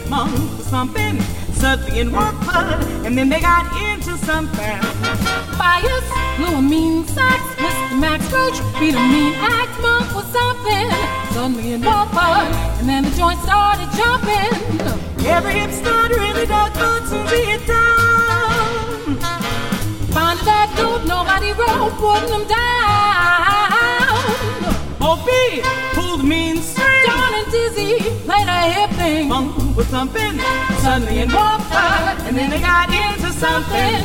Monk was thumping, suddenly in walked Bud, and then they got into something. Bias, blew a mean sax, Mr. Max Roach beat a mean act. Monk was something, suddenly in walked Bud, and then the joint started jumping. Every hip started really dug Bud to be it down. Finding that dope, nobody wrote, putting them down. O.B. pulled mean string. John and Dizzy played a hip thing. Monk was thumping, suddenly in walked Bud, and then they got into something.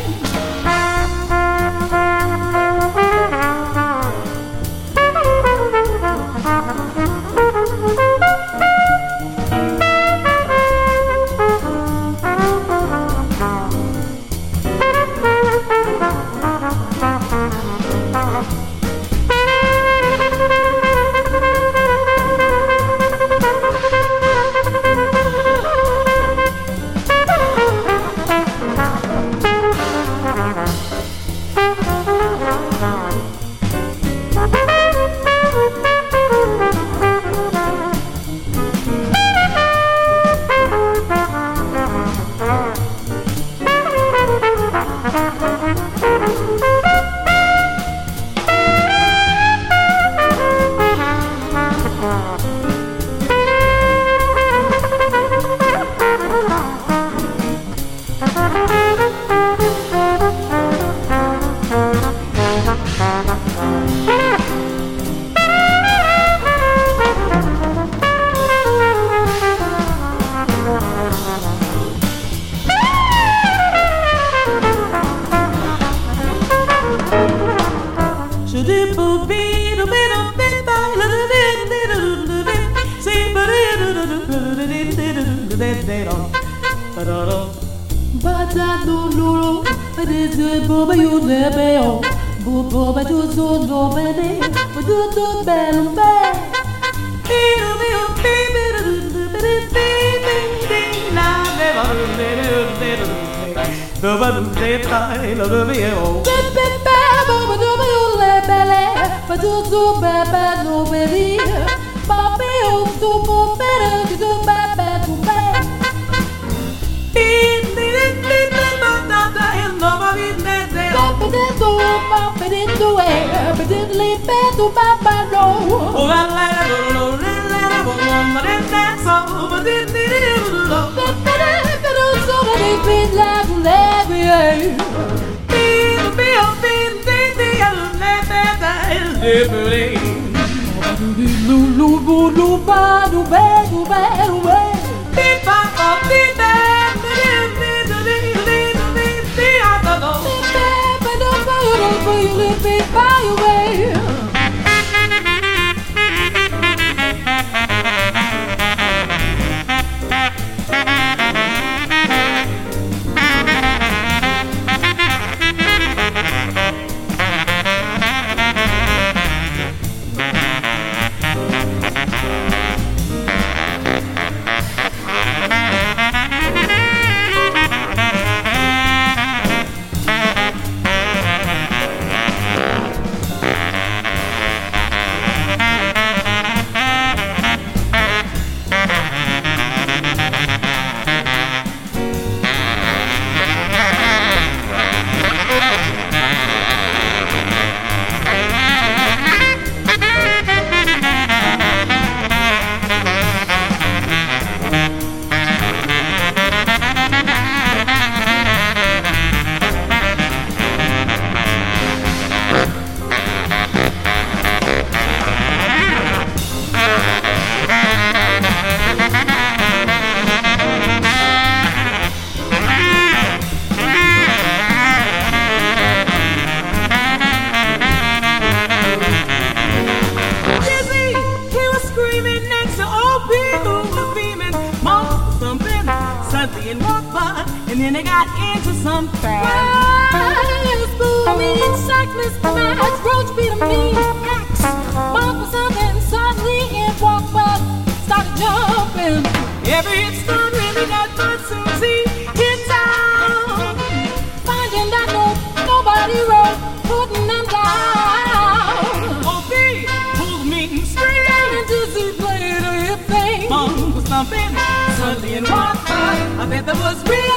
Every hit started really got Bud Susie hit down. Finding that nobody wrote, putting them down. O.B. pulled me straight down and Dizzy played a hip thing. Monk was thumping, suddenly in one bet there was real